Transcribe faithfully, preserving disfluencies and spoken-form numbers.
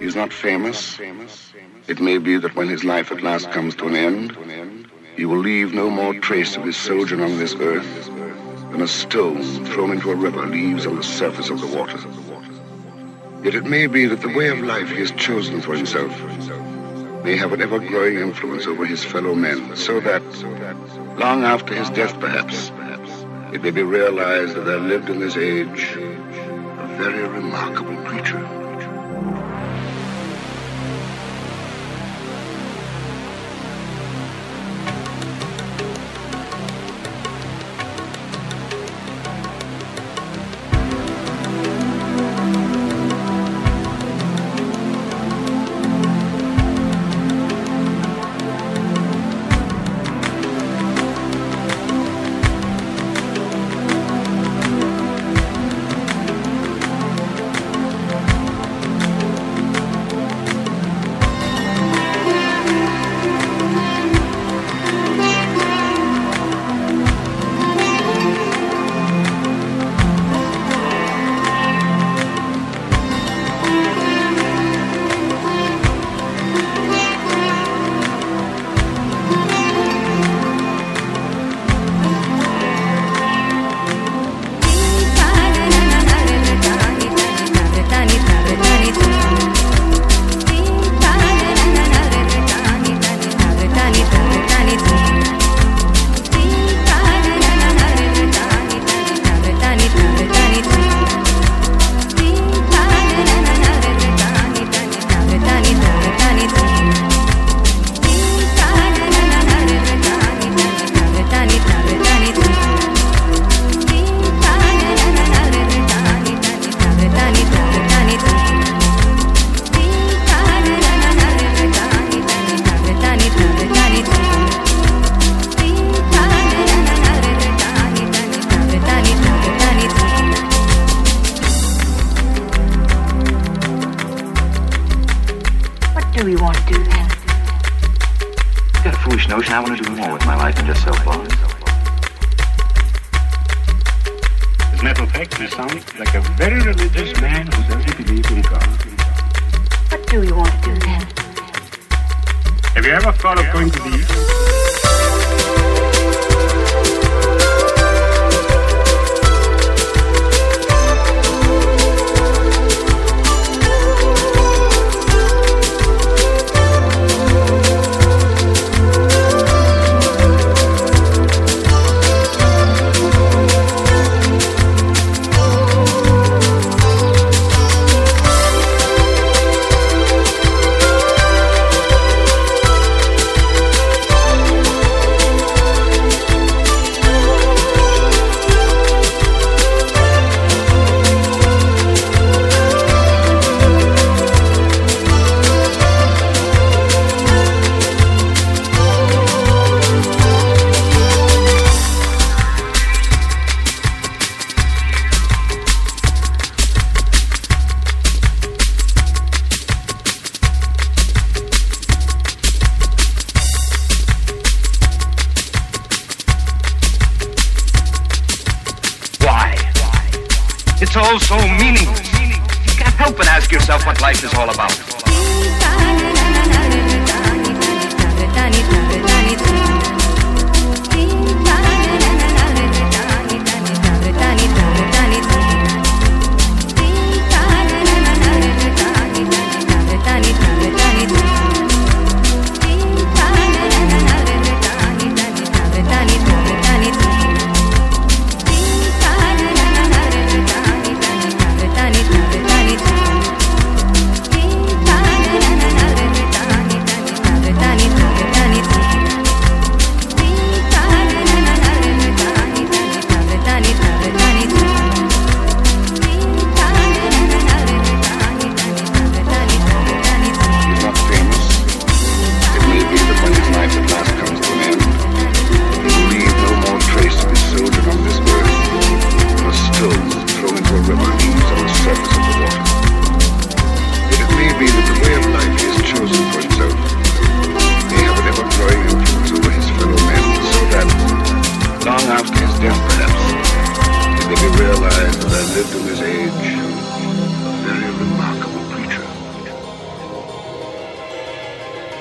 He's not famous. It may be that when his life at last comes to an end, he will leave no more trace of his sojourn on this earth than a stone thrown into a river leaves on the surface of the water. Yet it may be that the way of life he has chosen for himself may have an ever-growing influence over his fellow men, so that, long after his death perhaps, it may be realized that there lived in this age a very remarkable creature. I want to do more with my life than just sell clothes. As a matter of fact, you sound like a very religious man who doesn't believe in God. What do you want to do then? Have you ever thought of going to the East? It's all so meaningless. You can't help but ask yourself what life is all about.